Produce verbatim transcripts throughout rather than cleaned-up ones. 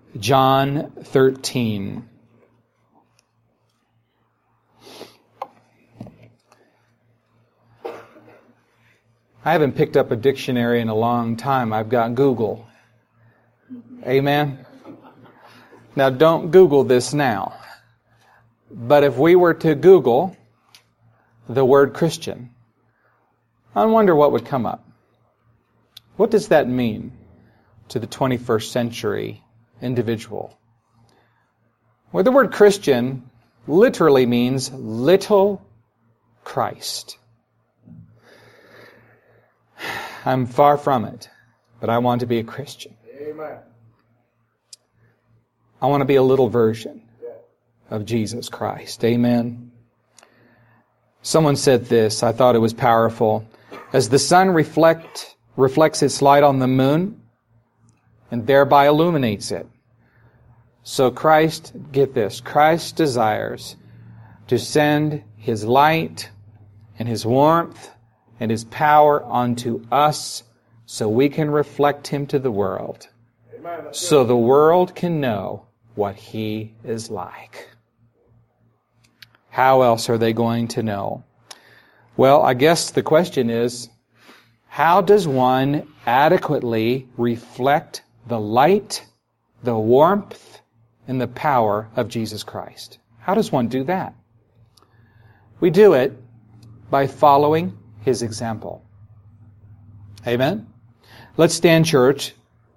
John thirteen. I haven't picked up a dictionary in a long time. I've got Google. Amen? Now, don't Google this now. But if we were to Google the word Christian, I wonder what would come up. What does that mean to the twenty-first century individual? Well, the word Christian literally means little Christ. I'm far from it, but I want to be a Christian. Amen. I want to be a little version of Jesus Christ. Amen. Someone said this, I thought it was powerful. As the sun reflect, reflects its light on the moon and thereby illuminates it, so Christ, get this, Christ desires to send His light and His warmth and His power onto us so we can reflect Him to the world. Amen. So the world can know what He is like. How else are they going to know? Well, I guess the question is, how does one adequately reflect the light, the warmth, and the power of Jesus Christ? How does one do that? We do it by following His example. Amen? Let's stand, church,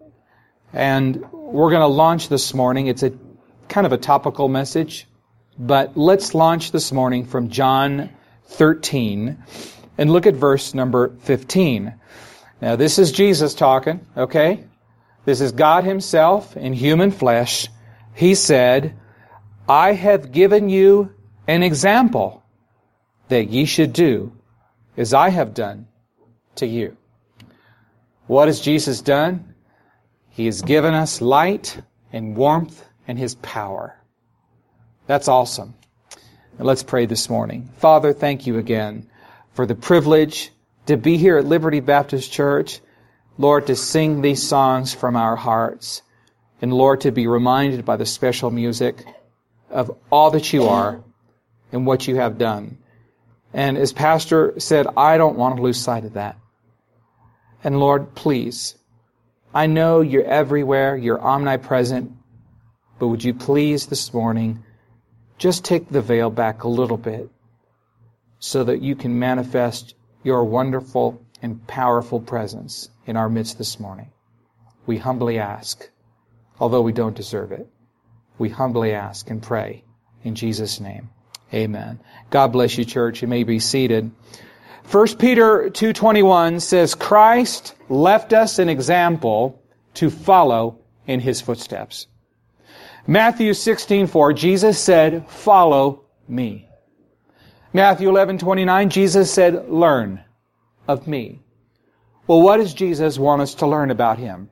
and we're going to launch this morning. It's a kind of a topical message, but let's launch this morning from John thirteen and look at verse number fifteen. Now, this is Jesus talking, okay? This is God Himself in human flesh. He said, I have given you an example that ye should do as I have done to you. What has Jesus done? He has given us light and warmth and His power. That's awesome. Now let's pray this morning. Father, thank you again for the privilege to be here at Liberty Baptist Church. Lord, to sing these songs from our hearts. And Lord, to be reminded by the special music of all that you are and what you have done. And as Pastor said, I don't want to lose sight of that. And Lord, please, I know you're everywhere, you're omnipresent, but would you please this morning just take the veil back a little bit so that you can manifest your wonderful and powerful presence in our midst this morning. We humbly ask, although we don't deserve it, we humbly ask and pray in Jesus' name. Amen. God bless you, church. You may be seated. First Peter two twenty-one says, Christ left us an example to follow in His footsteps. Matthew sixteen four, Jesus said, follow me. Matthew eleven twenty-nine, Jesus said, learn of me. Well, what does Jesus want us to learn about Him?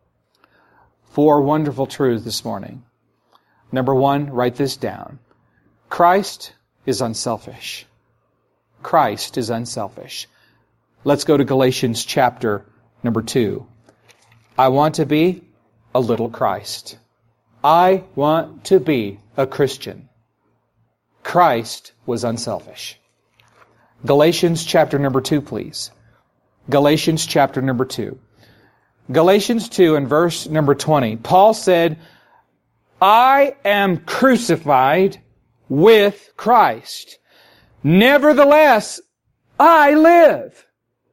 Four wonderful truths this morning. Number one, write this down. Christ is unselfish. Christ is unselfish. Let's go to Galatians chapter number two. I want to be a little Christ. I want to be a Christian. Christ was unselfish. Galatians chapter number two, please. Galatians chapter number two. Galatians two and verse number twenty. Paul said, I am crucified with Christ. Nevertheless, I live.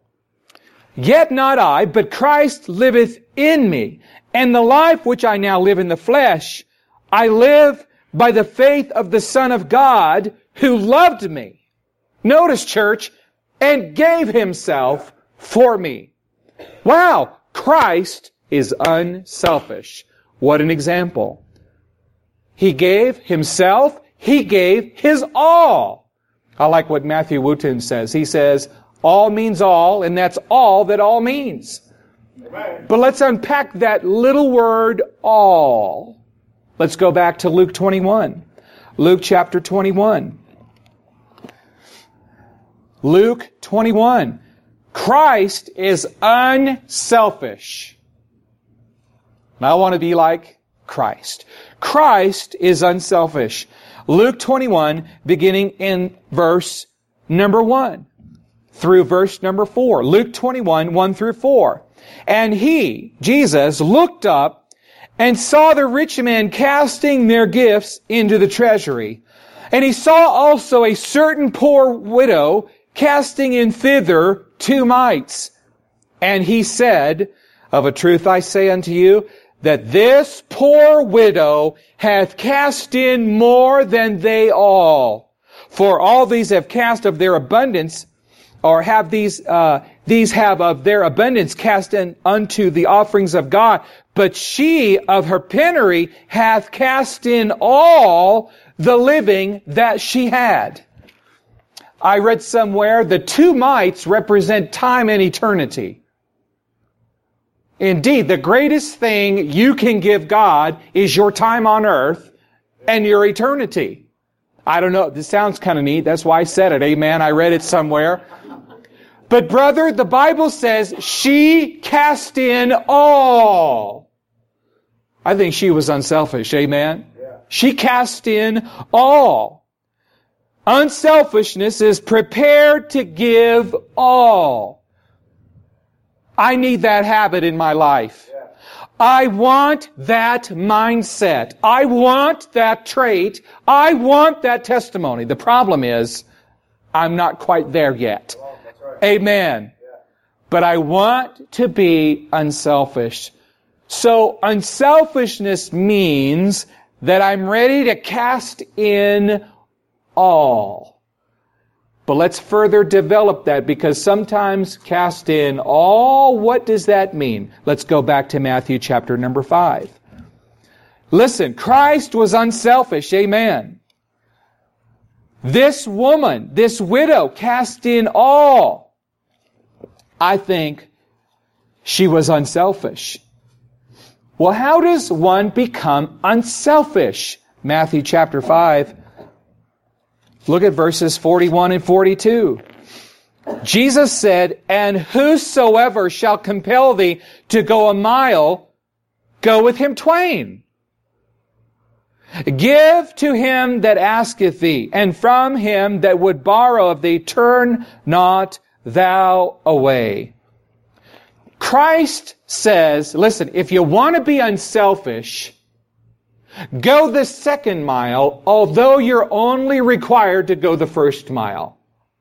Yet not I, but Christ liveth in me. And the life which I now live in the flesh, I live by the faith of the Son of God who loved me. Notice, church, and gave Himself for me. Wow, Christ is unselfish. What an example. He gave Himself. He gave His all. I like what Matthew Wooten says. He says, all means all, and that's all that all means. Amen. But let's unpack that little word, all. Let's go back to Luke twenty-one. Luke chapter twenty-one. Luke twenty-one. Christ is unselfish. And I want to be like Christ. Christ is unselfish. Luke twenty-one, beginning in verse number one through verse number four. Luke twenty-one, one through four. And he, Jesus, looked up and saw the rich men casting their gifts into the treasury. And he saw also a certain poor widow casting in thither two mites. And he said, of a truth I say unto you, that this poor widow hath cast in more than they all. For all these have cast of their abundance, or have these, uh, these have of their abundance cast in unto the offerings of God. But she of her penury hath cast in all the living that she had. I read somewhere the two mites represent time and eternity. Indeed, the greatest thing you can give God is your time on earth and your eternity. I don't know, this sounds kind of neat. That's why I said it. Amen. I read it somewhere. But brother, the Bible says she cast in all. I think she was unselfish. Amen. Yeah. She cast in all. Unselfishness is prepared to give all. I need that habit in my life. Yeah. I want that mindset. I want that trait. I want that testimony. The problem is, I'm not quite there yet. Well, that's right. Amen. Yeah. But I want to be unselfish. So unselfishness means that I'm ready to cast in all. But let's further develop that, because sometimes cast in all, what does that mean? Let's go back to Matthew chapter number five. Listen, Christ was unselfish, amen. This woman, this widow, cast in all. I think she was unselfish. Well, how does one become unselfish? Matthew chapter five. Look at verses forty-one and forty-two. Jesus said, and whosoever shall compel thee to go a mile, go with him twain. Give to him that asketh thee, and from him that would borrow of thee, turn not thou away. Christ says, listen, if you want to be unselfish, go the second mile, although you're only required to go the first mile.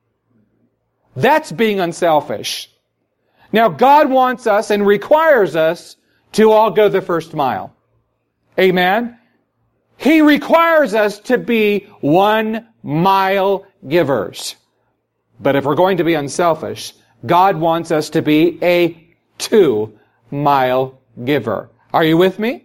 That's being unselfish. Now, God wants us and requires us to all go the first mile. Amen? He requires us to be one mile givers. But if we're going to be unselfish, God wants us to be a two mile giver. Are you with me?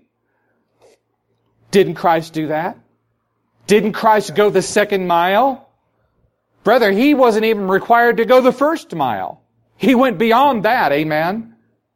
Didn't Christ do that? Didn't Christ go the second mile? Brother, He wasn't even required to go the first mile. He went beyond that, amen?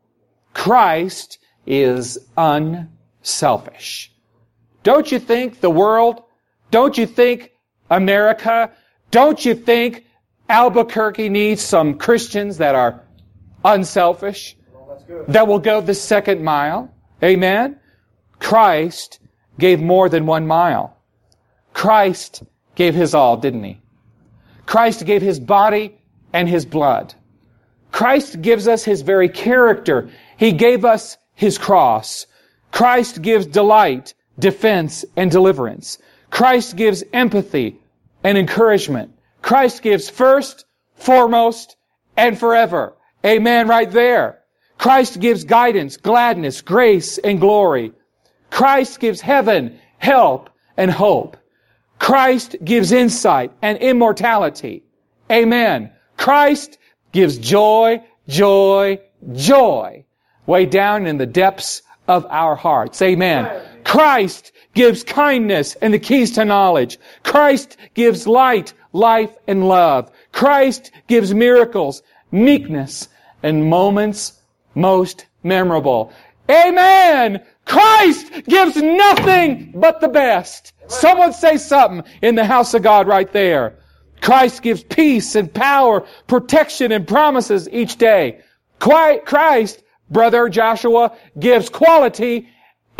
Christ is unselfish. Don't you think the world, don't you think America, don't you think Albuquerque needs some Christians that are unselfish, well, that's good, that will go the second mile? Amen? Christ gave more than one mile. Christ gave His all, didn't He? Christ gave His body and His blood. Christ gives us His very character. He gave us His cross. Christ gives delight, defense, and deliverance. Christ gives empathy and encouragement. Christ gives first, foremost, and forever. Amen, right there. Christ gives guidance, gladness, grace, and glory. Christ gives heaven, help, and hope. Christ gives insight and immortality. Amen. Christ gives joy, joy, joy, way down in the depths of our hearts. Amen. Christ gives kindness and the keys to knowledge. Christ gives light, life, and love. Christ gives miracles, meekness, and moments most memorable. Amen. Christ gives nothing but the best. Someone say something in the house of God right there. Christ gives peace and power, protection and promises each day. Christ, brother Joshua, gives quality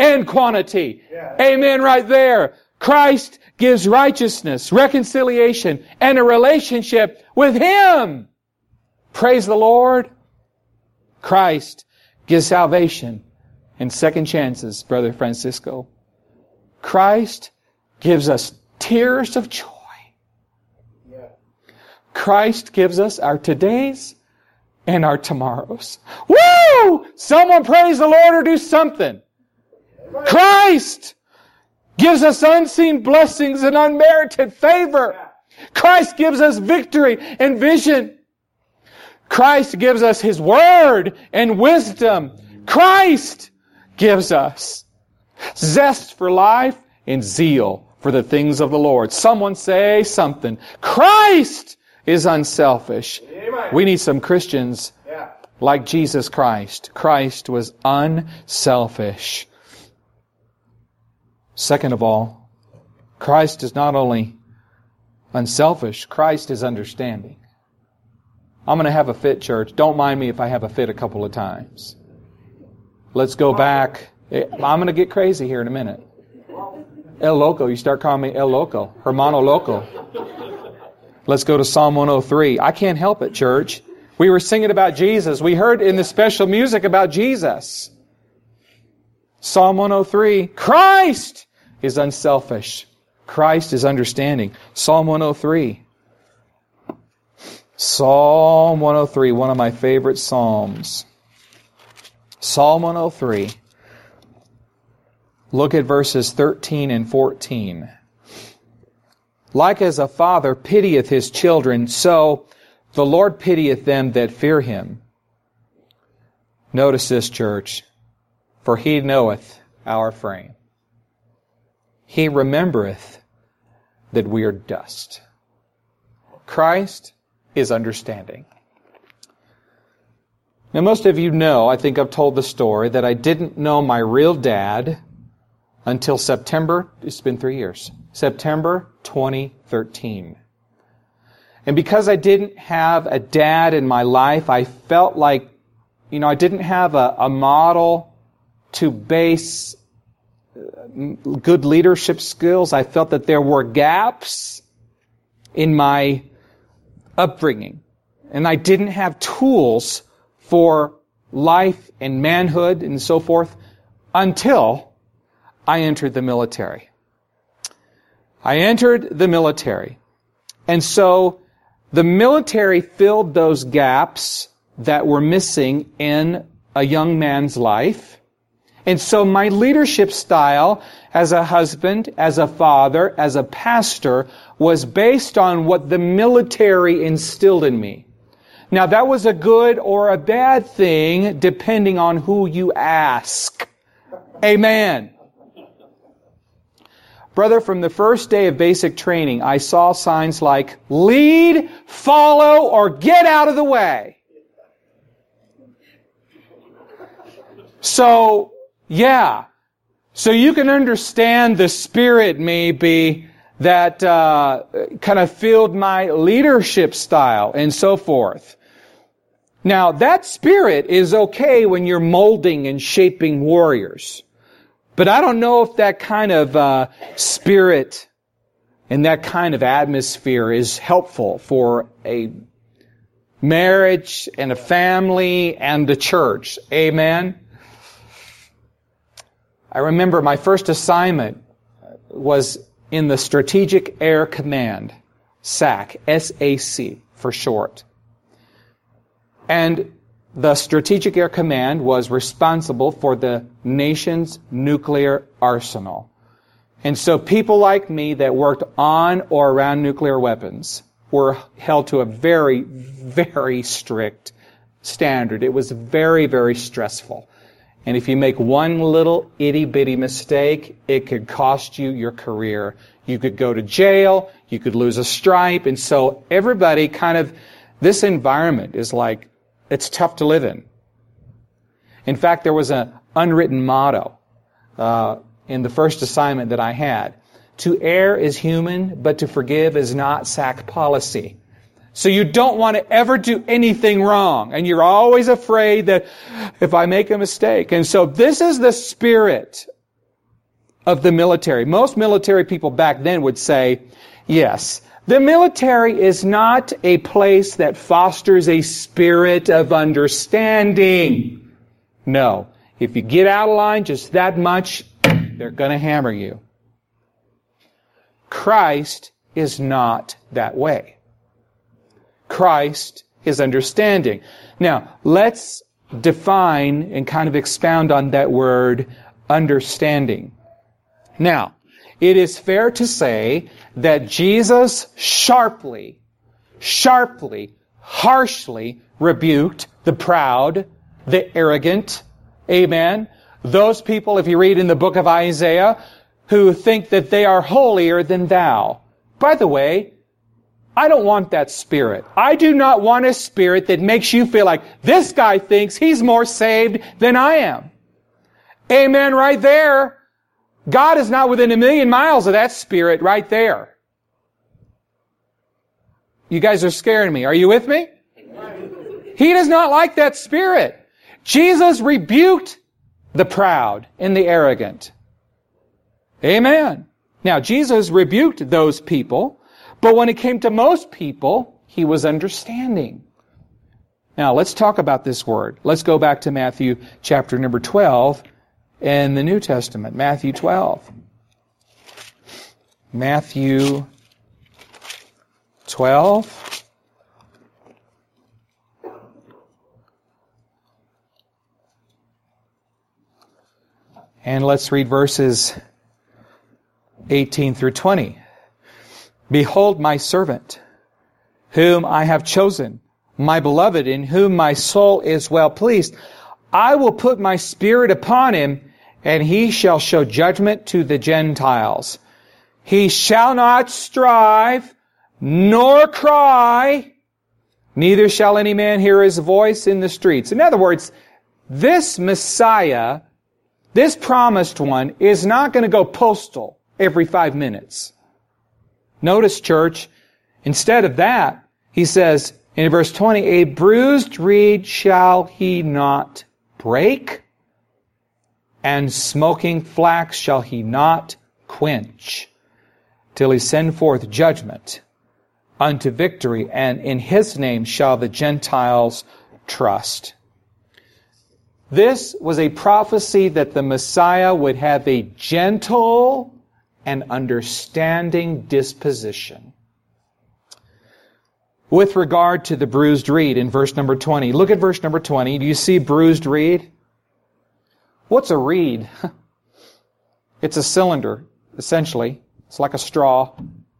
and quantity. Yeah. Amen right there. Christ gives righteousness, reconciliation, and a relationship with Him. Praise the Lord. Christ gives salvation and second chances, Brother Francisco. Christ gives us tears of joy. Yeah. Christ gives us our todays and our tomorrows. Woo! Someone praise the Lord or do something. Christ gives us unseen blessings and unmerited favor. Christ gives us victory and vision. Christ gives us His Word and wisdom. Christ gives us zest for life and zeal for the things of the Lord. Someone say something. Christ is unselfish. Amen. We need some Christians Yeah. like Jesus Christ. Christ was unselfish. Second of all, Christ is not only unselfish, Christ is understanding. I'm going to have a fit, church. Don't mind me if I have a fit a couple of times. Let's go back. I'm going to get crazy here in a minute. El Loco. You start calling me El Loco. Hermano Loco. Let's go to Psalm one oh three. I can't help it, church. We were singing about Jesus. We heard in the special music about Jesus. Psalm one oh three. Christ is unselfish. Christ is understanding. Psalm one oh three. Psalm one oh three, one of my favorite psalms. Psalm one oh three. Look at verses thirteen and fourteen. Like as a father pitieth his children, so the Lord pitieth them that fear Him. Notice this, church. For He knoweth our frame. He remembereth that we are dust. Christ is understanding. Now, most of you know, I think I've told the story, that I didn't know my real dad until September, it's been three years, September twenty thirteen. And because I didn't have a dad in my life, I felt like, you know, I didn't have a, a model to base good leadership skills. I felt that there were gaps in my upbringing. And I didn't have tools for life and manhood and so forth until I entered the military. I entered the military. And so the military filled those gaps that were missing in a young man's life. And so my leadership style as a husband, as a father, as a pastor was based on what the military instilled in me. Now that was a good or a bad thing depending on who you ask. Amen. Brother, from the first day of basic training, I saw signs like lead, follow, or get out of the way. So, yeah. So you can understand the spirit maybe that uh, kind of filled my leadership style and so forth. Now, that spirit is okay when you're molding and shaping warriors. But I don't know if that kind of uh, spirit and that kind of atmosphere is helpful for a marriage and a family and a church. Amen? I remember my first assignment was in the Strategic Air Command, S A C, S A C for short. And the Strategic Air Command was responsible for the nation's nuclear arsenal. And so people like me that worked on or around nuclear weapons were held to a very, very strict standard. It was very, very stressful. And if you make one little itty-bitty mistake, it could cost you your career. You could go to jail, you could lose a stripe, and so everybody kind of, this environment is like, it's tough to live in. In fact, there was an unwritten motto uh, in the first assignment that I had. To err is human, but to forgive is not S A C policy. So you don't want to ever do anything wrong. And you're always afraid that if I make a mistake. And so this is the spirit of the military. Most military people back then would say, yes, the military is not a place that fosters a spirit of understanding. No. If you get out of line just that much, they're going to hammer you. Christ is not that way. Christ is understanding. Now, let's define and kind of expound on that word, understanding. Now, it is fair to say that Jesus sharply, sharply, harshly rebuked the proud, the arrogant, amen, those people, if you read in the book of Isaiah, who think that they are holier than thou. By the way, I don't want that spirit. I do not want a spirit that makes you feel like this guy thinks he's more saved than I am. Amen, right there. God is not within a million miles of that spirit right there. You guys are scaring me. Are you with me? He does not like that spirit. Jesus rebuked the proud and the arrogant. Amen. Now, Jesus rebuked those people, but when it came to most people, He was understanding. Now, let's talk about this word. Let's go back to Matthew chapter number twelve in the New Testament. Matthew twelve. Matthew twelve. And let's read verses eighteen through twenty. Behold my servant, whom I have chosen, my beloved, in whom my soul is well pleased. I will put my spirit upon him, and he shall show judgment to the Gentiles. He shall not strive, nor cry, neither shall any man hear his voice in the streets. In other words, this Messiah, this promised one, is not going to go postal every five minutes. Notice, church, instead of that, he says in verse twenty, a bruised reed shall he not break, and smoking flax shall he not quench, till he send forth judgment unto victory, and in his name shall the Gentiles trust. This was a prophecy that the Messiah would have a gentle and understanding disposition. With regard to the bruised reed in verse number twenty, look at verse number twenty. Do you see bruised reed? What's a reed? It's a cylinder, essentially. It's like a straw.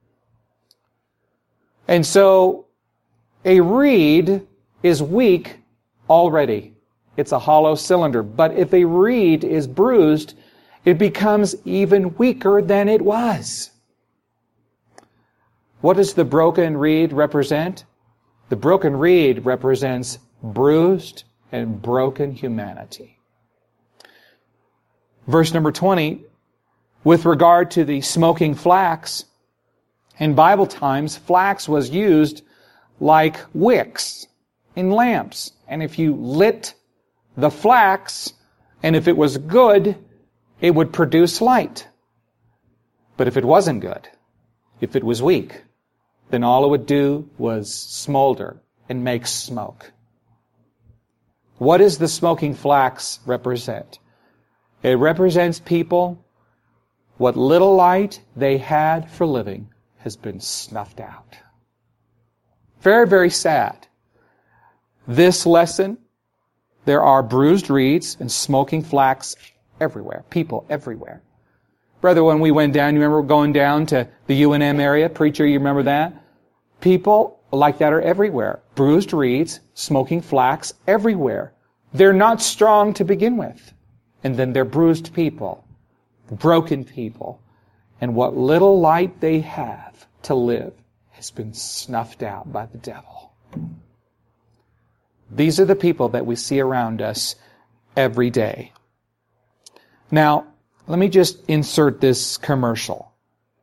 And so, a reed is weak already. It's a hollow cylinder. But if a reed is bruised, it becomes even weaker than it was. What does the broken reed represent? The broken reed represents bruised and broken humanity. Verse number twenty, with regard to the smoking flax, in Bible times, flax was used like wicks in lamps. And if you lit the flax, and if it was good, it would produce light. But if it wasn't good, if it was weak, then all it would do was smolder and make smoke. What does the smoking flax represent? It represents people, what little light they had for living has been snuffed out. Very, very sad. This lesson, there are bruised reeds and smoking flax everywhere. People everywhere. Brother, when we went down, you remember going down to the U N M area? Preacher, you remember that? People like that are everywhere. Bruised reeds, smoking flax, everywhere. They're not strong to begin with. And then they're bruised people, broken people. And what little light they have to live has been snuffed out by the devil. These are the people that we see around us every day. Now, let me just insert this commercial.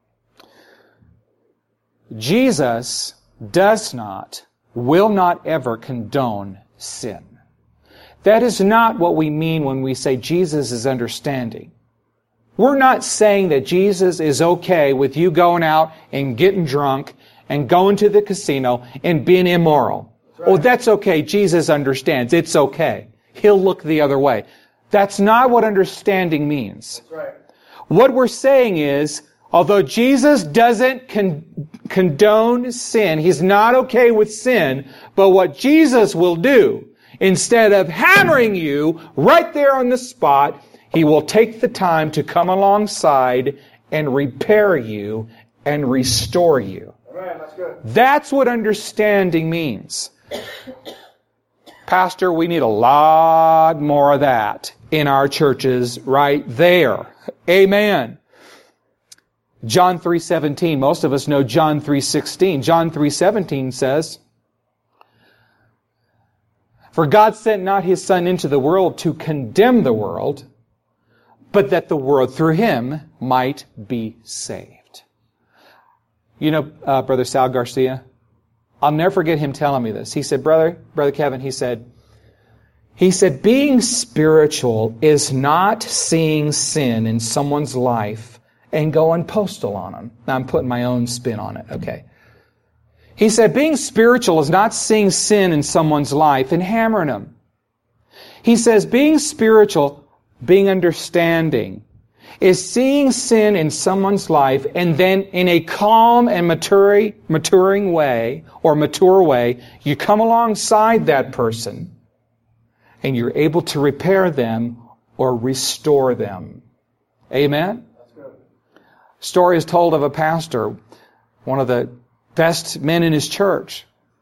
Jesus does not, will not ever condone sin. That is not what we mean when we say Jesus is understanding. We're not saying that Jesus is okay with you going out and getting drunk and going to the casino and being immoral. That's right. Oh, that's okay. Jesus understands. It's okay. He'll look the other way. That's not what understanding means. That's right. What we're saying is, although Jesus doesn't con- condone sin, He's not okay with sin, but what Jesus will do, instead of hammering you right there on the spot, He will take the time to come alongside and repair you and restore you. Amen. That's good. That's what understanding means. Pastor, we need a lot more of that in our churches right there. Amen. John three seventeen. Most of us know John three sixteen. John three seventeen says, "For God sent not His Son into the world to condemn the world, but that the world through Him might be saved." You know, uh, Brother Sal Garcia, I'll never forget him telling me this. He said, Brother, Brother Kevin, he said, he said, being spiritual is not seeing sin in someone's life and going postal on them. Now I'm putting my own spin on it. Okay. He said, being spiritual is not seeing sin in someone's life and hammering them. He says, being spiritual, being understanding, is seeing sin in someone's life and then in a calm and maturing, maturing way, or mature way, you come alongside that person and you're able to repair them or restore them. Amen? That's good. Story is told of a pastor, one of the best men in his church,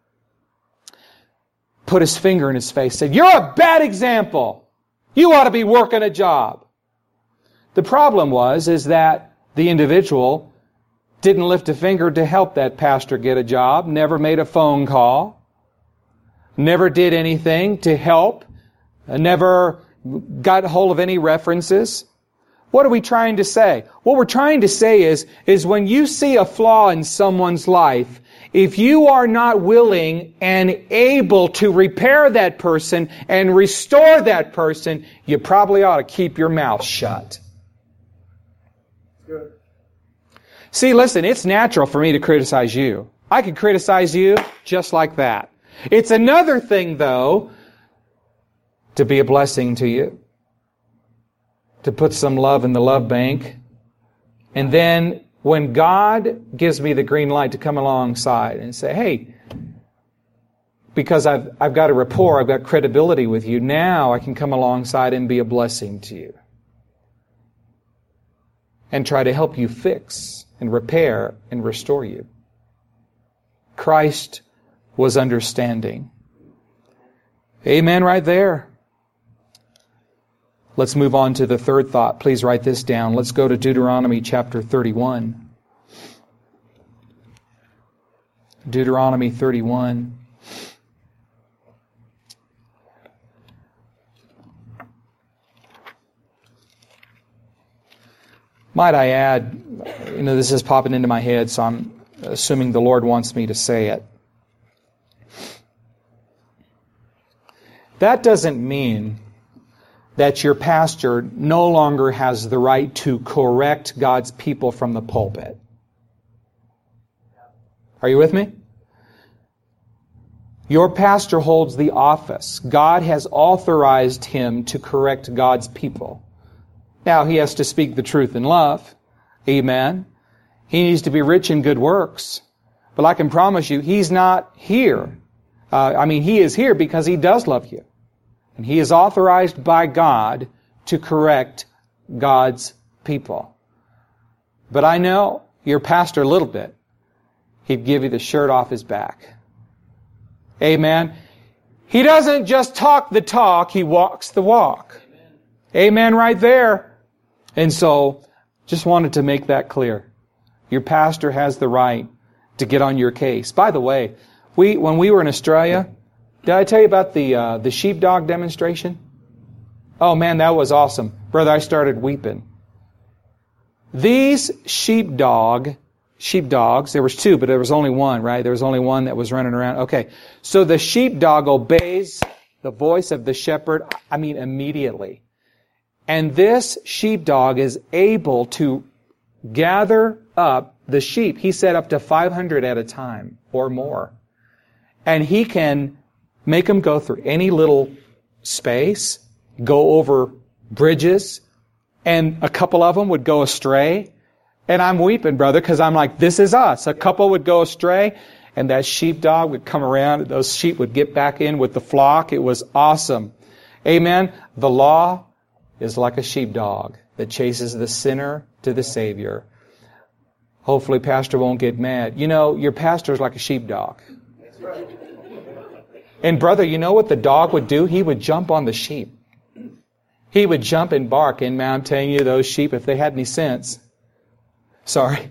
put his finger in his face, said, "You're a bad example. You ought to be working a job." The problem was, is that the individual didn't lift a finger to help that pastor get a job, never made a phone call, never did anything to help, never got hold of any references. What are we trying to say? What we're trying to say is, is when you see a flaw in someone's life, if you are not willing and able to repair that person and restore that person, you probably ought to keep your mouth shut. Good. See, listen, it's natural for me to criticize you. I can criticize you just like that. It's another thing, though, to be a blessing to you, to put some love in the love bank, and then when God gives me the green light to come alongside and say, hey, because I've I've got a rapport, I've got credibility with you, now I can come alongside and be a blessing to you. And try to help you fix and repair and restore you. Christ was understanding. Amen right there. Let's move on to the third thought. Please write this down. Let's go to Deuteronomy chapter thirty-one. Deuteronomy thirty-one. Might I add, you know, this is popping into my head, so I'm assuming the Lord wants me to say it. That doesn't mean that your pastor no longer has the right to correct God's people from the pulpit. Are you with me? Your pastor holds the office. God has authorized him to correct God's people. Now, he has to speak the truth in love. Amen. He needs to be rich in good works. But I can promise you, he's not here. Uh, I mean, he is here because he does love you. And he is authorized by God to correct God's people. But I know your pastor a little bit. He'd give you the shirt off his back. Amen. He doesn't just talk the talk, he walks the walk. Amen, Amen right there. And so, just wanted to make that clear. Your pastor has the right to get on your case. By the way, we when we were in Australia, did I tell you about the uh, the sheepdog demonstration? Oh man, that was awesome. Brother, I started weeping. These sheepdog, sheepdogs, there was two, but there was only one, right? There was only one that was running around. Okay, so the sheepdog obeys the voice of the shepherd, I mean immediately. And this sheepdog is able to gather up the sheep. He said up to five hundred at a time or more. And he can make them go through any little space, go over bridges, and a couple of them would go astray. And I'm weeping, brother, because I'm like, this is us. A couple would go astray, and that sheepdog would come around, and those sheep would get back in with the flock. It was awesome. Amen. The law is like a sheepdog that chases the sinner to the Savior. Hopefully, pastor won't get mad. You know, your pastor is like a sheepdog. That's right. And brother, you know what the dog would do? He would jump on the sheep. He would jump and bark. And man, I'm telling you, those sheep, if they had any sense, sorry,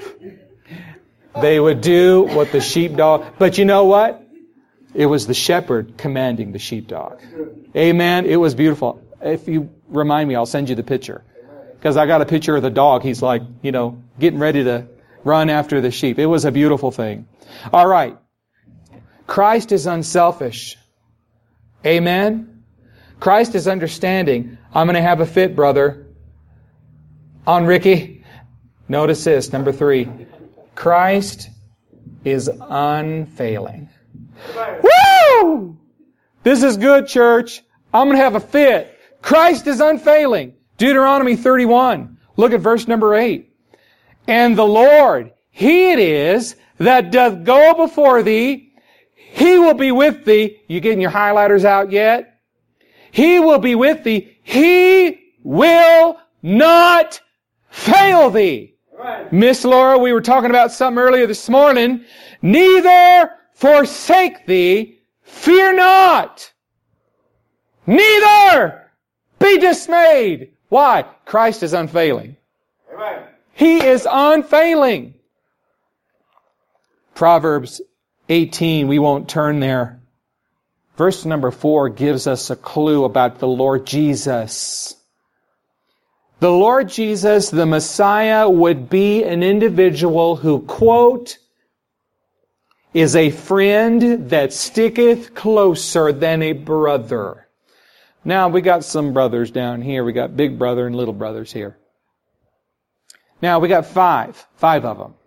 they would do what the sheepdog. But you know what? It was the shepherd commanding the sheepdog. Amen. It was beautiful. If you remind me, I'll send you the picture. Because I got a picture of the dog. He's like, you know, getting ready to run after the sheep. It was a beautiful thing. All right. Christ is unselfish. Amen. Christ is understanding. I'm going to have a fit, brother. On Ricky. Notice this, number three. Christ is unfailing. Woo! This is good, church. I'm going to have a fit. Christ is unfailing. Deuteronomy thirty-one. Look at verse number eight. And the Lord, He it is that doth go before thee. He will be with thee. You getting your highlighters out yet? He will be with thee. He will not fail thee. Right. Miss Laura, we were talking about something earlier this morning. Neither forsake thee. Fear not. Neither be dismayed. Why? Christ is unfailing. Amen. He is unfailing. Proverbs eighteen, we won't turn there. Verse number four gives us a clue about the Lord Jesus. The Lord Jesus, the Messiah, would be an individual who, quote, is a friend that sticketh closer than a brother. Now, we got some brothers down here. We got big brother and little brothers here. Now, we got five. Five of them.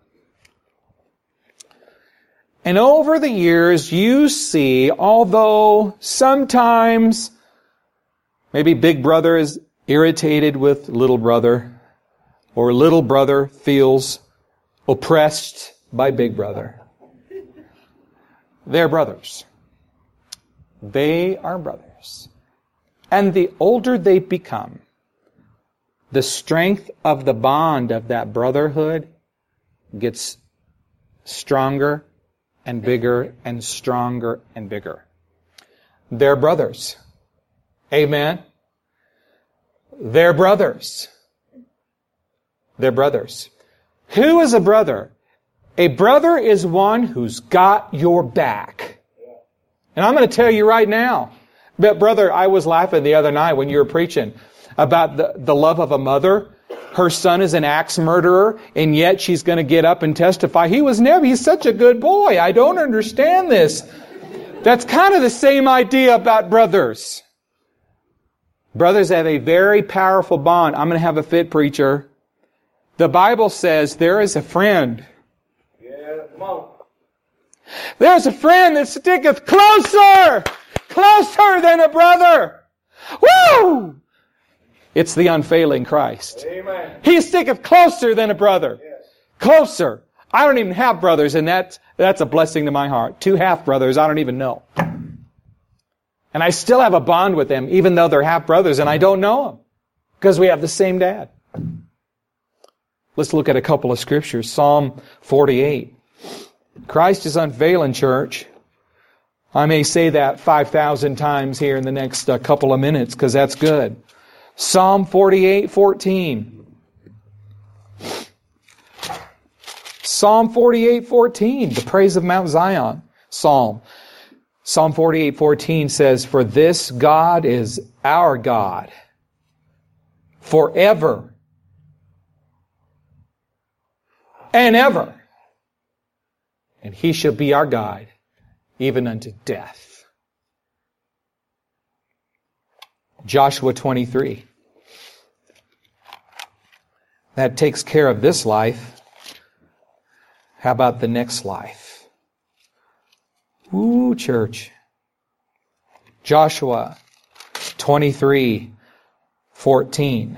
And over the years, you see, although sometimes maybe big brother is irritated with little brother, or little brother feels oppressed by big brother, they're brothers. They are brothers. And the older they become, the strength of the bond of that brotherhood gets stronger and bigger and stronger and bigger. They're brothers. Amen. They're brothers. They're brothers. Who is a brother? A brother is one who's got your back. And I'm going to tell you right now, but brother, I was laughing the other night when you were preaching about the, the love of a mother. Her son is an axe murderer, and yet she's going to get up and testify. He was never, he's such a good boy. I don't understand this. That's kind of the same idea about brothers. Brothers have a very powerful bond. I'm going to have a fit, preacher. The Bible says there is a friend. Yeah, come on. There's a friend that sticketh closer, closer than a brother. Woo! It's the unfailing Christ. Amen. He sticketh closer than a brother. Yes. Closer. I don't even have brothers, and that's, that's a blessing to my heart. Two half-brothers, I don't even know. And I still have a bond with them, even though they're half-brothers, and I don't know them, because we have the same dad. Let's look at a couple of scriptures. Psalm forty-eight. Christ is unfailing, church. I may say that five thousand times here in the next uh, couple of minutes, because that's good. Psalm forty-eight fourteen. Psalm forty-eight fourteen, the praise of Mount Zion. Psalm. Psalm forty-eight fourteen says, "For this God is our God forever and ever, and He shall be our guide even unto death." Joshua twenty-three. That takes care of this life. How about the next life? Ooh, church. Joshua twenty-three fourteen.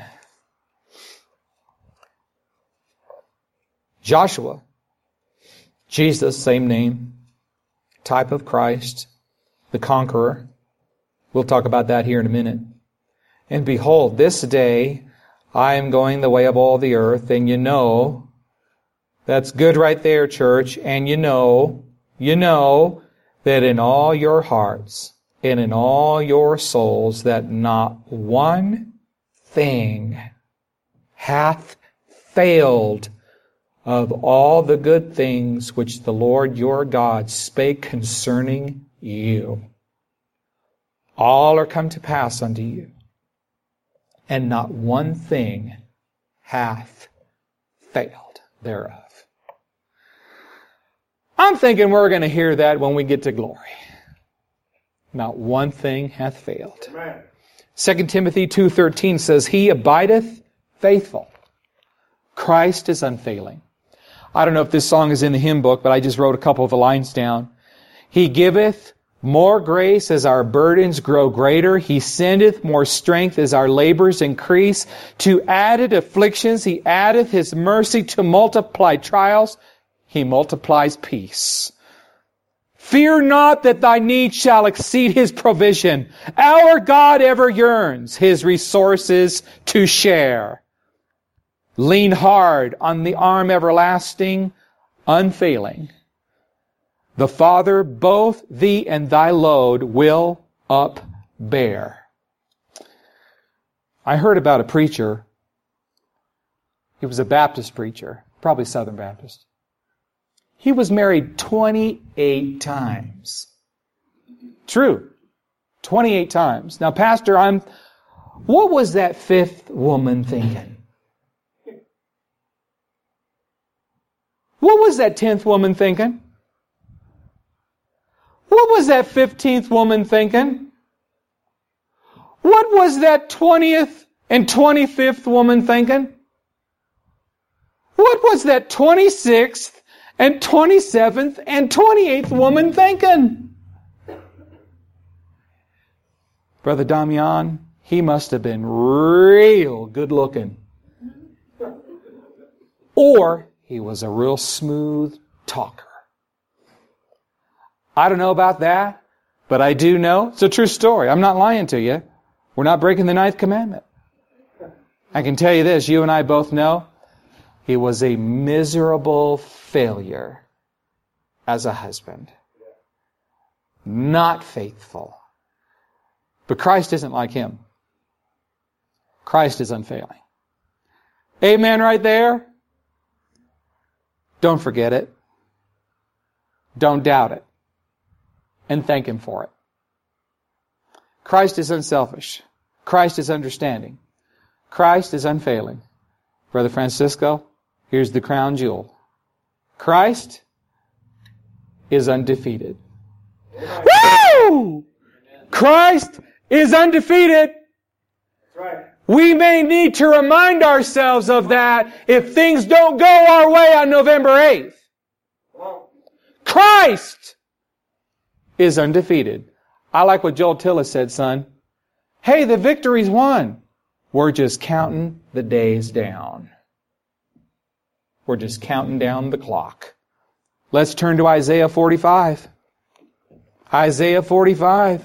Joshua, Jesus, same name, type of Christ, the conqueror. We'll talk about that here in a minute. And behold, this day I am going the way of all the earth, and you know, that's good right there, church, and you know, you know that in all your hearts and in all your souls that not one thing hath failed of all the good things which the Lord your God spake concerning you. All are come to pass unto you, and not one thing hath failed thereof. I'm thinking we're going to hear that when we get to glory. Not one thing hath failed. Amen. Second Timothy two thirteen says, He abideth faithful. Christ is unfailing. I don't know if this song is in the hymn book, but I just wrote a couple of the lines down. He giveth more grace as our burdens grow greater. He sendeth more strength as our labors increase. To added afflictions, He addeth His mercy. To multiply trials, He multiplies peace. Fear not that thy need shall exceed His provision. Our God ever yearns His resources to share. Lean hard on the arm everlasting, unfailing. The Father both thee and thy load will upbear. I heard about a preacher. He was a Baptist preacher, probably Southern Baptist. He was married twenty-eight times. True. twenty-eight times. Now, Pastor, I'm, what was that fifth woman thinking? What was that tenth woman thinking? What was that fifteenth woman thinking? What was that twentieth and twenty-fifth woman thinking? What was that twenty-sixth and twenty-seventh and twenty-eighth woman thinking? Brother Damian, he must have been real good looking. Or he was a real smooth talker. I don't know about that, but I do know. It's a true story. I'm not lying to you. We're not breaking the ninth commandment. I can tell you this, you and I both know he was a miserable failure as a husband. Not faithful. But Christ isn't like him. Christ is unfailing. Amen right there? Don't forget it. Don't doubt it. And thank Him for it. Christ is unselfish. Christ is understanding. Christ is unfailing. Brother Francisco, here's the crown jewel. Christ is undefeated. Woo! Christ is undefeated. That's right. We may need to remind ourselves of that if things don't go our way on November eighth. Well, Christ is undefeated. I like what Joel Tillis said, son. Hey, the victory's won. We're just counting the days down. We're just counting down the clock. Let's turn to Isaiah forty-five. Isaiah forty-five.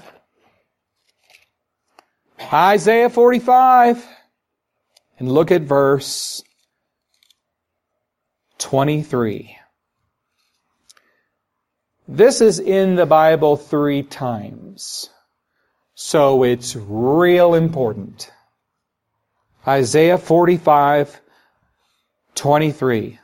Isaiah forty-five. And look at verse twenty-three. This is in the Bible three times. So it's real important. Isaiah forty-five, twenty-three.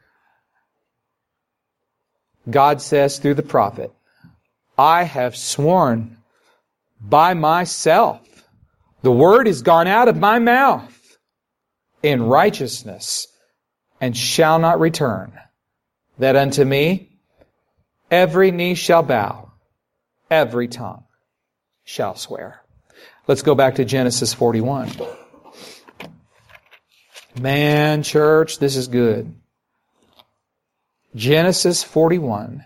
God says through the prophet, I have sworn by myself. The word is gone out of my mouth in righteousness and shall not return, that unto me every knee shall bow, every tongue shall swear. Let's go back to Genesis forty-one. Man, church, this is good. Genesis forty-one.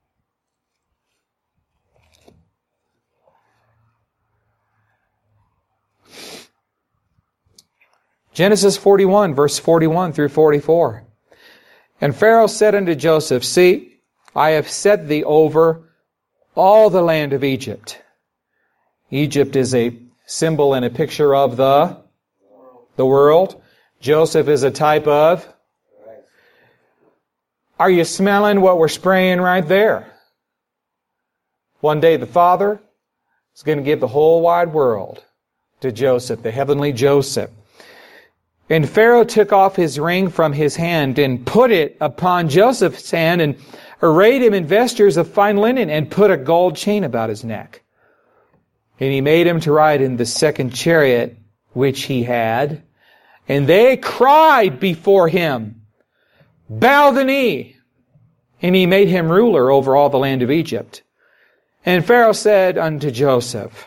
Genesis forty-one, verse forty-one through forty-four. And Pharaoh said unto Joseph, See, I have set thee over all the land of Egypt. Egypt is a symbol and a picture of the, the world. Joseph is a type of. Are you smelling what we're spraying right there? One day the Father is going to give the whole wide world to Joseph, the heavenly Joseph. And Pharaoh took off his ring from his hand and put it upon Joseph's hand and arrayed him in vestures of fine linen and put a gold chain about his neck. And he made him to ride in the second chariot which he had. And they cried before him, Bow the knee. And he made him ruler over all the land of Egypt. And Pharaoh said unto Joseph,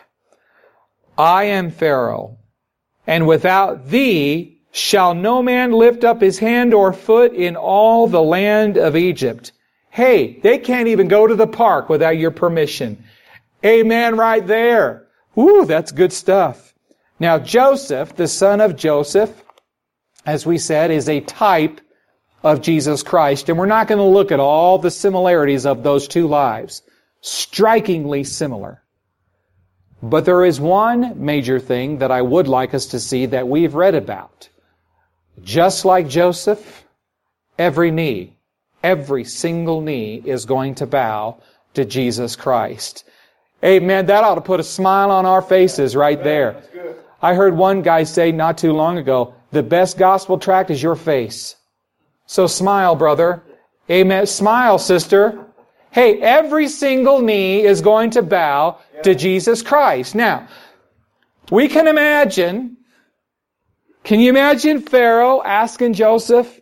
I am Pharaoh, and without thee shall no man lift up his hand or foot in all the land of Egypt. Hey, they can't even go to the park without your permission. Amen right there. Woo, that's good stuff. Now Joseph, the son of Joseph, as we said, is a type of Jesus Christ. And we're not going to look at all the similarities of those two lives. Strikingly similar. But there is one major thing that I would like us to see that we've read about. Just like Joseph, every knee, every single knee is going to bow to Jesus Christ. Amen. That ought to put a smile on our faces right there. I heard one guy say not too long ago, the best gospel tract is your face. So smile, brother. Amen. Smile, sister. Hey, every single knee is going to bow to Jesus Christ. Now, we can imagine, can you imagine Pharaoh asking Joseph,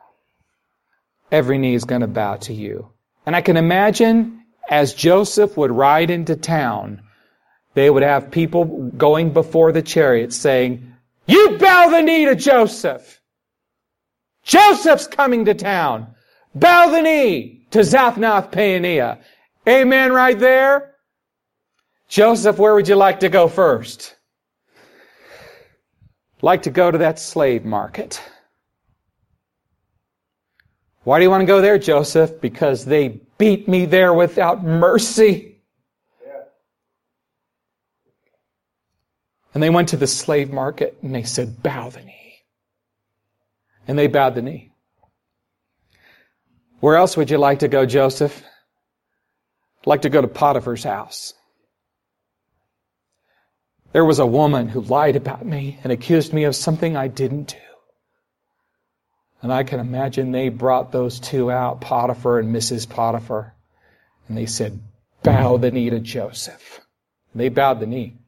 every knee is going to bow to you. And I can imagine as Joseph would ride into town, they would have people going before the chariot saying, you bow the knee to Joseph. Joseph's coming to town. Bow the knee to Zaphnath-Paaneah. Amen right there? Joseph, where would you like to go first? Like to go to that slave market. Why do you want to go there, Joseph? Because they beat me there without mercy. Yeah. And they went to the slave market and they said, bow the knee. And they bowed the knee. Where else would you like to go, Joseph? I'd like to go to Potiphar's house. There was a woman who lied about me and accused me of something I didn't do. And I can imagine they brought those two out, Potiphar and Missus Potiphar. And they said, bow the knee to Joseph. And they bowed the knee.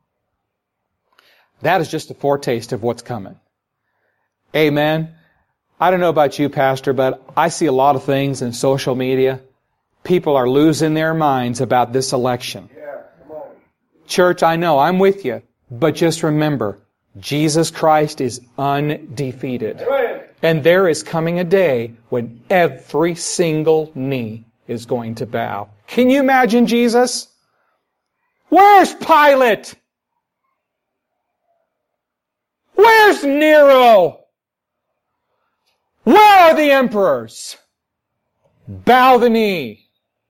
That is just a foretaste of what's coming. Amen. I don't know about you, Pastor, but I see a lot of things in social media. People are losing their minds about this election. Yeah, come on. Church, I know, I'm with you. But just remember, Jesus Christ is undefeated. Amen. And there is coming a day when every single knee is going to bow. Can you imagine Jesus? Where's Pilate? Where's Nero? Where are the emperors? Bow the knee.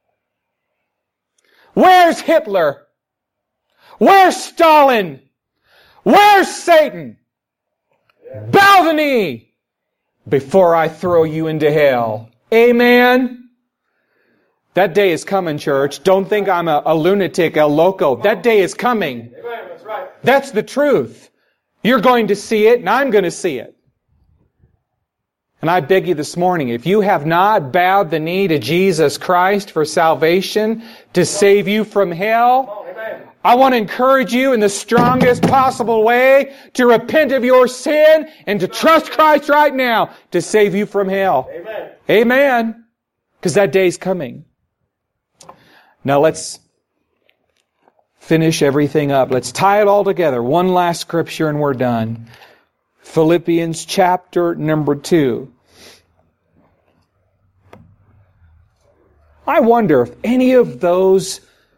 Where's Hitler? Where's Stalin? Where's Satan? Bow the knee before I throw you into hell. Amen? That day is coming, church. Don't think I'm a, a lunatic, a loco. That day is coming. Amen. That's right. That's the truth. You're going to see it, and I'm going to see it. And I beg you this morning, if you have not bowed the knee to Jesus Christ for salvation, to save you from hell, I want to encourage you in the strongest possible way to repent of your sin and to trust Christ right now to save you from hell. Amen. Amen. Because that day's coming. Now let's finish everything up. Let's tie it all together. One last scripture and we're done. Philippians chapter number two. I wonder if any of those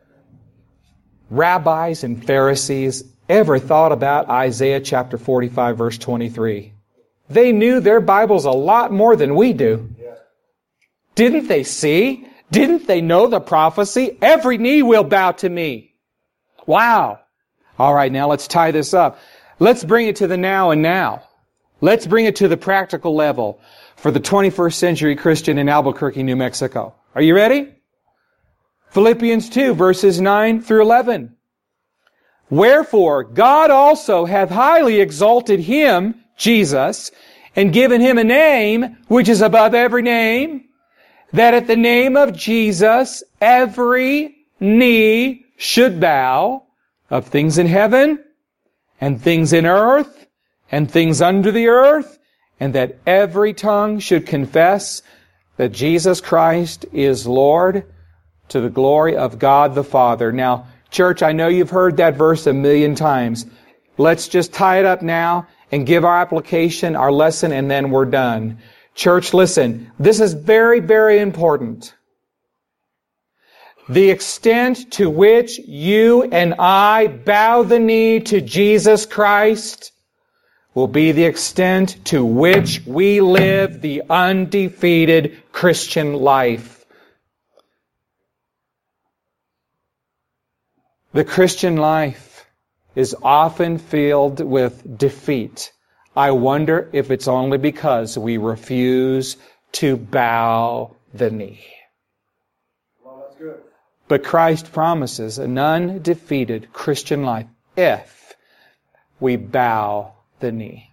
rabbis and Pharisees ever thought about Isaiah chapter forty-five, verse twenty-three. They knew their Bibles a lot more than we do. Yeah. Didn't they see? Didn't they know the prophecy? Every knee will bow to me. Wow. All right, now let's tie this up. Let's bring it to the now and now. Let's bring it to the practical level for the twenty-first century Christian in Albuquerque, New Mexico. Are you ready? Philippians two, verses nine through eleven. Wherefore, God also hath highly exalted Him, Jesus, and given Him a name which is above every name, that at the name of Jesus every knee should bow, of things in heaven, and things in earth, and things under the earth, and that every tongue should confess that Jesus Christ is Lord, to the glory of God the Father. Now, church, I know you've heard that verse a million times. Let's just tie it up now and give our application, our lesson, and then we're done. Church, listen. This is very, very important. The extent to which you and I bow the knee to Jesus Christ will be the extent to which we live the undefeated Christian life. The Christian life is often filled with defeat. I wonder if it's only because we refuse to bow the knee. Well, that's good. But Christ promises an undefeated Christian life if we bow the knee.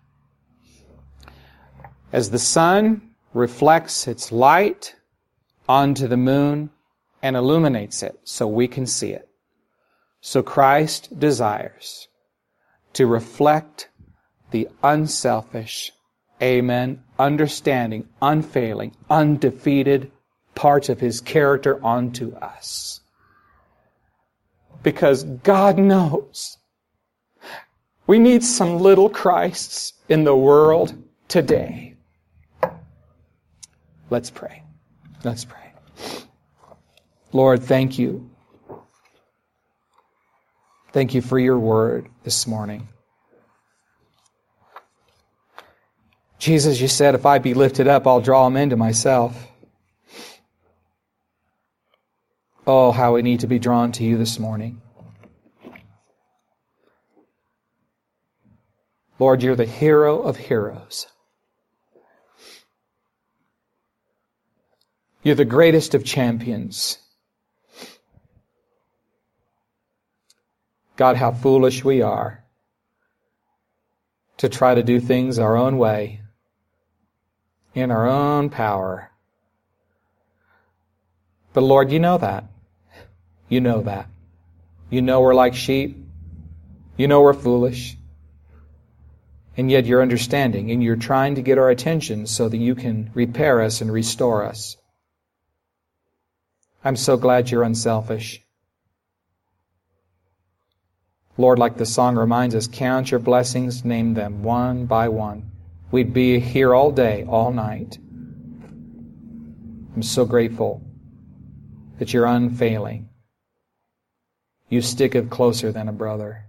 As the sun reflects its light onto the moon and illuminates it so we can see it, so Christ desires to reflect the unselfish, amen, understanding, unfailing, undefeated parts of His character onto us. Because God knows we need some little Christs in the world today. Let's pray. Let's pray. Lord, thank you. Thank you for your word this morning. Jesus, you said, if I be lifted up, I'll draw them into myself. Oh, how we need to be drawn to you this morning. Lord, you're the hero of heroes. You're the greatest of champions. God, how foolish we are to try to do things our own way, in our own power. But Lord, you know that. You know that. You know we're like sheep. You know we're foolish. And yet you're understanding, and you're trying to get our attention so that you can repair us and restore us. I'm so glad you're unselfish. Lord, like the song reminds us, count your blessings, name them one by one. We'd be here all day, all night. I'm so grateful that you're unfailing. You sticketh closer than a brother.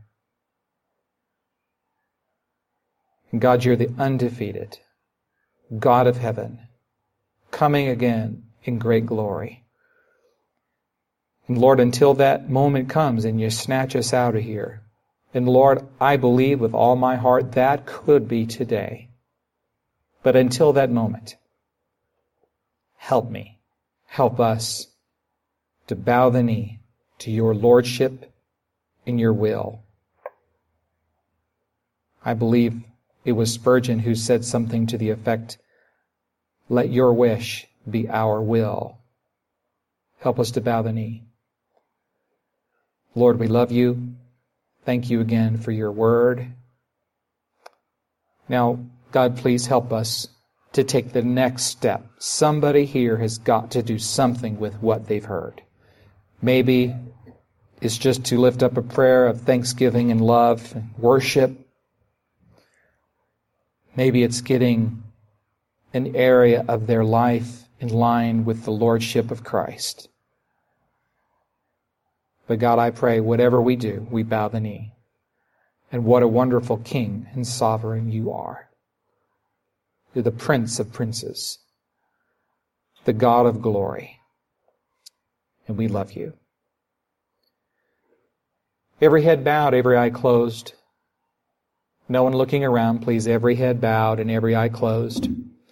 And God, you're the undefeated God of heaven, coming again in great glory. And Lord, until that moment comes and you snatch us out of here, and Lord, I believe with all my heart that could be today. But until that moment, help me, help us to bow the knee to your lordship and your will. I believe it was Spurgeon who said something to the effect, let your wish be our will. Help us to bow the knee. Lord, we love you. Thank you again for your word. Now, God, please help us to take the next step. Somebody here has got to do something with what they've heard. Maybe it's just to lift up a prayer of thanksgiving and love and worship. Maybe it's getting an area of their life in line with the Lordship of Christ. But God, I pray, whatever we do, we bow the knee. And what a wonderful King and Sovereign you are. You're the Prince of Princes, the God of glory. And we love you. Every head bowed, every eye closed. No one looking around, please. Every head bowed and every eye closed.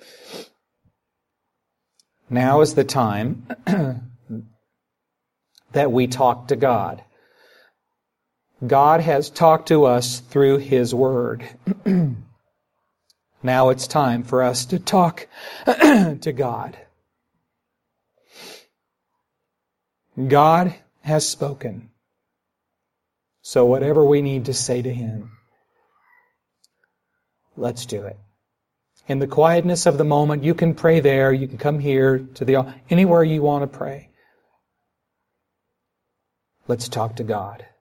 Now is the time that we talk to God. God has talked to us through His Word. Now it's time for us to talk to God. God has spoken. So whatever we need to say to Him, let's do it. In the quietness of the moment, you can pray there, you can come here, to the anywhere you want to pray. Let's talk to God.